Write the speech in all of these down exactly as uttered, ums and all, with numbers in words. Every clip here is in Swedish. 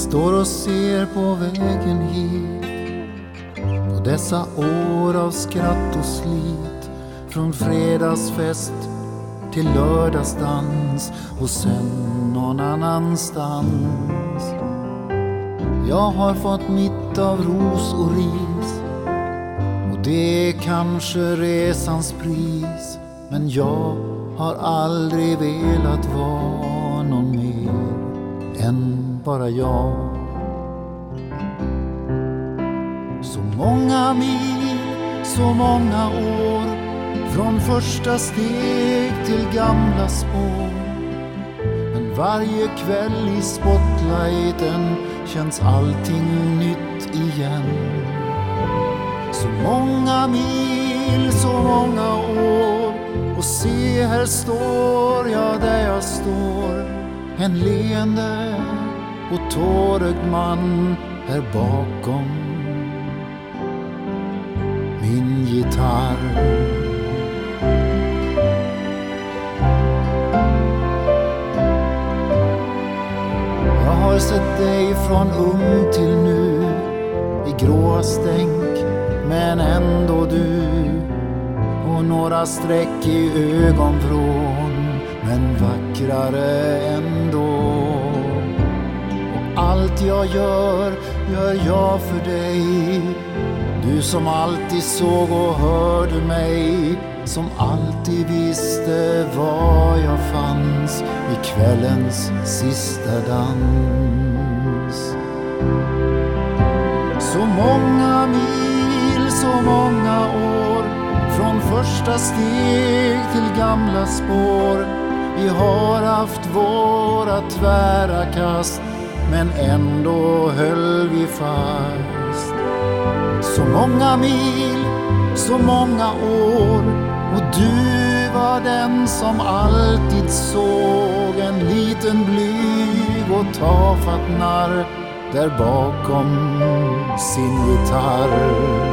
står och ser på vägen hit, på dessa år av skratt och slit, från fredagsfest till lördagsdans och sen någon annanstans. Jag har fått mitt av ros och ris, och det är kanske resans pris, men jag har aldrig velat vara någon mer än bara jag. Så många mil, så många år, från första steg till gamla spår. Men varje kväll i spotlighten känns allting nytt igen. Så många mil, så många år, och se här står jag där jag står, en leende och tårögd man här bakom min gitarr. Jag har sett dig från ung till nu, i gråa stänk men ändå du, och några streck i ögonvrån men vackrare ändå. Och allt jag gör, gör jag för dig, du som alltid såg och hörde mig, som alltid visste var jag fanns i kvällens sista dans. Så många mil, så många år, från första steg till gamla spår. Vi har haft våra tvära kast, men ändå höll vi fast. Så många mil, så många år, och du var den som alltid såg en liten blyg och tafatt narr där bakom sin gitarr.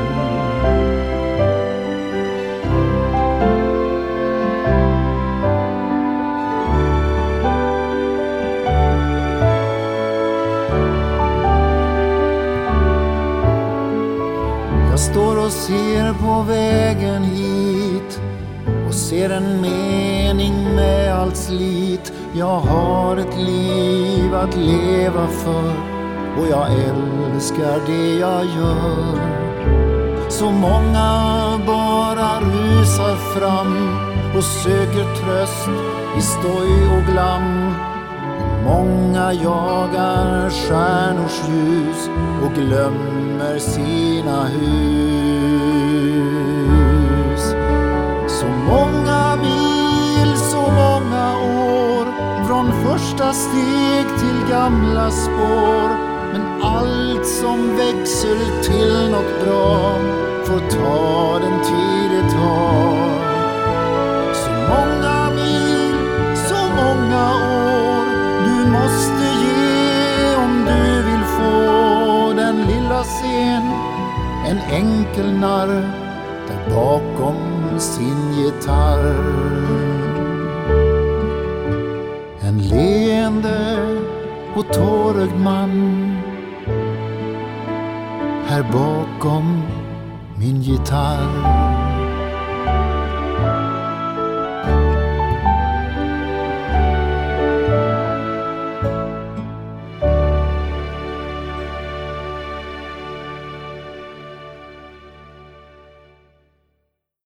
Jag står och ser på vägen hit och ser en mening med allt slit. Jag har ett liv att leva för och jag älskar det jag gör. Så många bara rusar fram och söker tröst i stoj och glam. Många jagar stjärnors ljus och glömmer sina hus. Så många mil, så många år, från första steg till gamla spår. Men allt som växer till något bra får ta den tid det tar. Så många mil, så många år, du måste ge om du vill få den lilla scen. En enkel narr där bakom sin gitarr. En leende och tårögd man här bakom min gitarr.